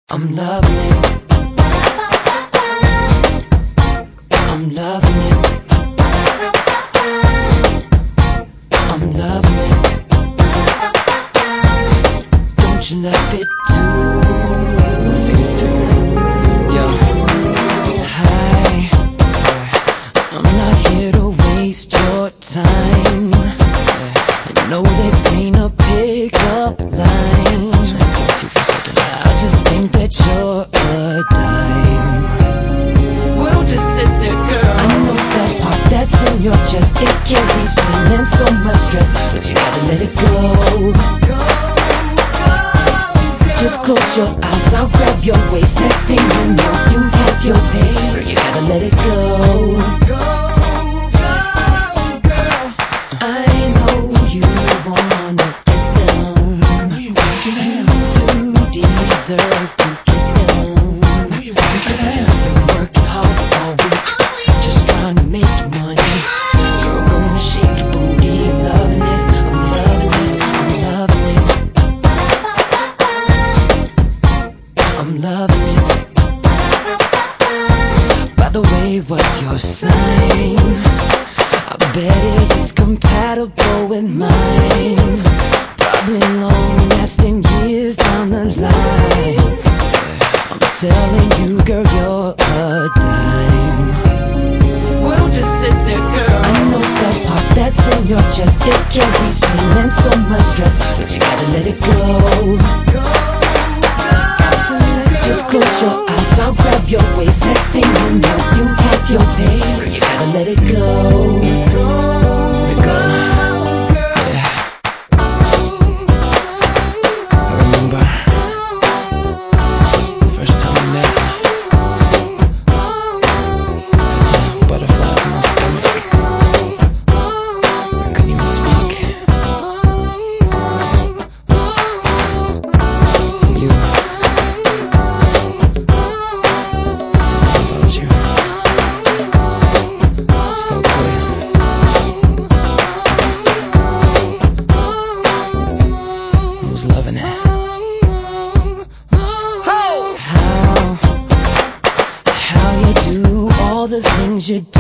I'm loving it. I'm loving it. I'm loving it. Don't you love it too? Sing this to me. Yo. Hi. I'm not here to waste your time. I know this ain't a pickup line. I just think that you're a dime. Well, don't just sit there, girl. I know that part that's in your chest, it carries pain and so much stress, but you gotta let it go. Just close your eyes, I'll grab your waist. Next thing you know, you have your pace. Girl, you gotta let it go. I know you wanna get down. You do deserve to get down. You've been working hard all week, just trying to make money. Girl, gonna shake your booty. I'm loving it. I'm loving it. I'm loving it. I'm loving it. By the way, what's your sign? I bet it is compatible with mine. Probably long-lasting years down the line. I'm telling you, girl, you're a dime. Well, don't just sit there, girl. I know that part that's in your chest, it carries pain and so much stress, but you gotta let it go. Just close your eyes, I'll grab your waist. Next thing you know, you have your pace. Girl, you gotta let it go. Let it go. Yeah. I remember the first time we met. Butterflies in my stomach. I couldn't even speak. You. Something about you. Just felt good. I was loving it. How you do all the things you